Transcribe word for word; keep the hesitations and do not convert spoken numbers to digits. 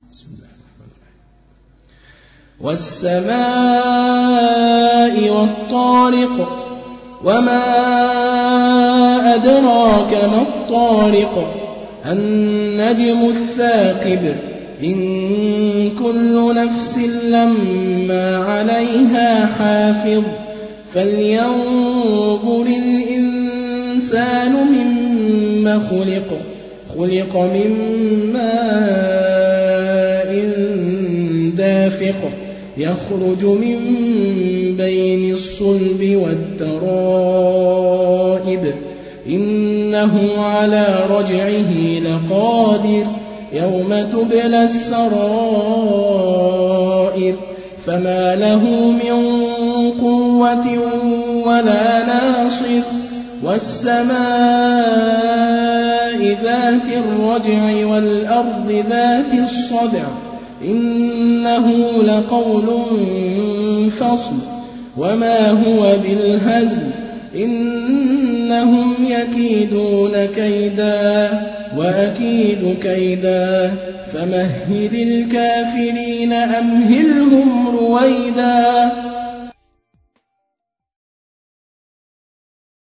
بسم الله الرحمن الرحيم. والسماء والطارق وما أدراك ما الطارق النجم الثاقب إن كل نفس لما عليها حافظ فلينظر الإنسان مما خلق خلق من ماء دافق يخرج من بين الصلب والترائب إنه على رجعه لقادر يوم تبلى السرائر فما له من قوة ولا ناصر والسماء ذات الرجع والأرض ذات الصدع إنه لقول فصل وما هو بالهزل إنهم يكيدون كيدا وأكيد كيدا فمهل الكافرين أمهلهم رويدا